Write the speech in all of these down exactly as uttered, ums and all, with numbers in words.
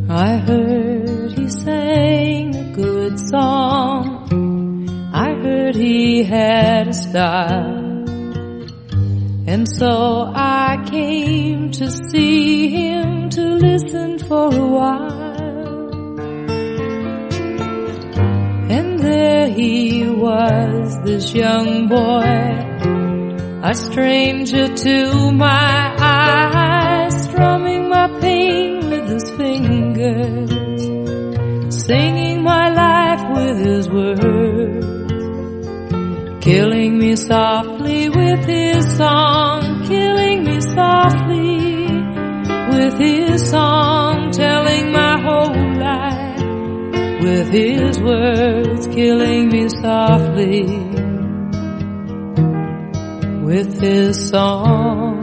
I heard he sang a good song. I heard he had a style. And so I came to see him, to listen for a while. And there he was, this young boy, a stranger to my eyes, strumming my pain with his fingers, singing my life with his words, killing me softly with his song, killing me softly with his song, telling my whole life with his words, killing me softly with his song.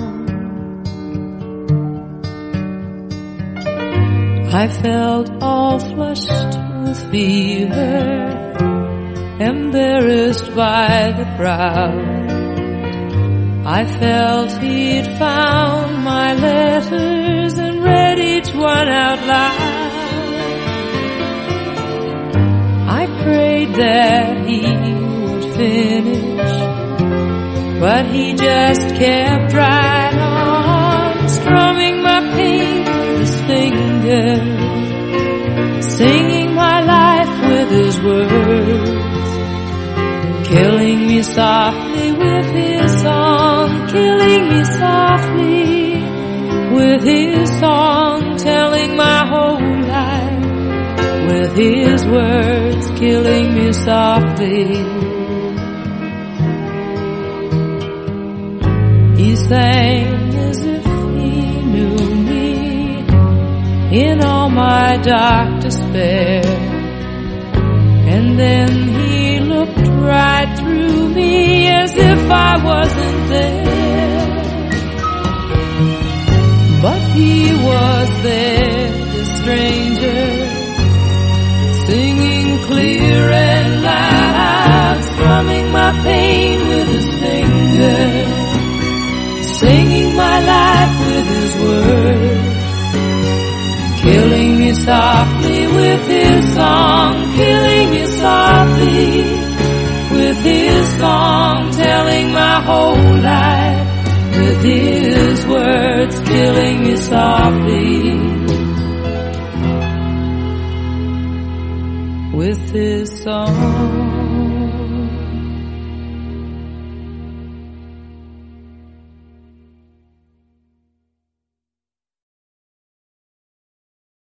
I felt all flushed with fever, embarrassed by the crowd. I felt he'd found my letters and read each one out loud. I prayed that he would finish, but he just kept right on, strumming my pain with his fingers, singing my life with his words, killing me softly with his song, killing me softly with his song, telling my whole life with his words, killing me softly. He sang as if he knew me in all my dark despair, and then he looked right through me as if I wasn't there. But he was there, the stranger, singing clear and loud, strumming my pain with his fingers, singing my life with his words, killing me softly with his song, killing me softly with his song, telling my whole life with his words, killing me softly with his song.